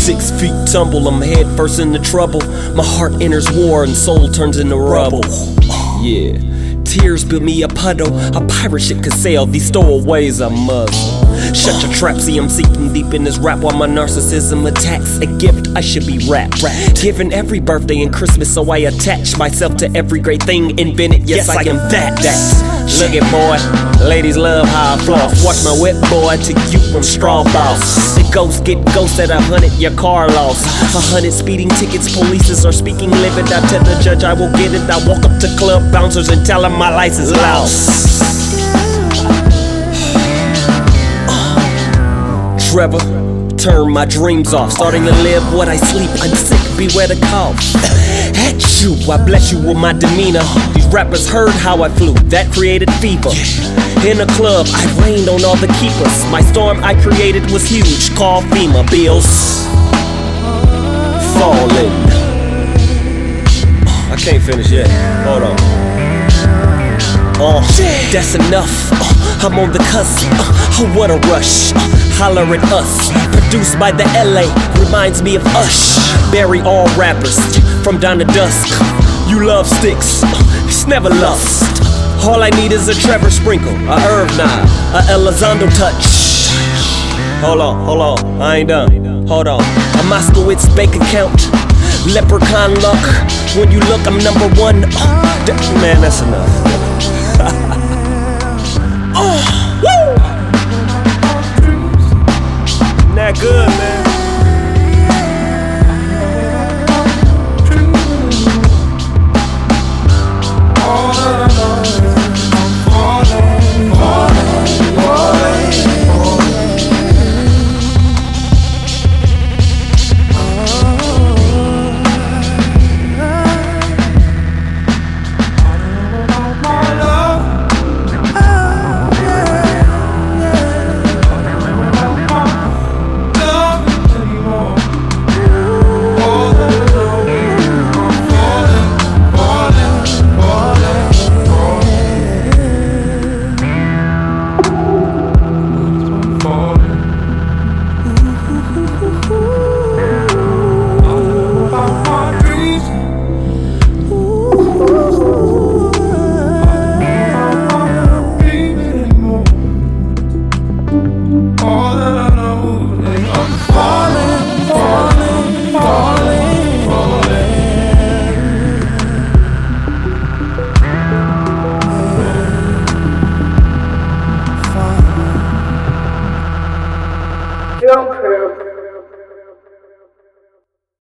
6 feet tumble, I'm head first into trouble. My heart enters war and soul turns into rubble. Yeah, tears build me a puddle. A pirate ship could sail, these stowaways I must. Shut your trap, see I'm sinking deep in this rap while my narcissism attacks. A gift, I should be wrapped. Given every birthday and Christmas, so I attach myself to every great thing invented. Yes, I am that. Look at boy, ladies love how I floss. Watch my whip, boy, to you from straw boss. The ghost get ghost at 100, your car lost. 100 speeding tickets, polices are speaking livid. I tell the judge I will get it. I walk up to club bouncers and tell them my license lost. Trevor, turn my dreams off. Starting to live what I sleep. I'm sick, beware the cough. At you, I bless you with my demeanor. These rappers heard how I flew, that created fever. In a club, I rained on all the keepers. My storm I created was huge. Call FEMA bills falling. I can't finish yet. Hold on. That's enough. I'm on the cusp. What a rush. Holler at us. Produced by the LA. Reminds me of Ush. Bury all rappers from dawn to dusk. You love sticks. It's never lust. All I need is a Trevor sprinkle, a Irv nod, a Elizondo touch. Hold on. I ain't done. Hold on. A Moskowitz bank account. Leprechaun luck. When you look, I'm number one. Man, that's enough. Woo! Not good, man.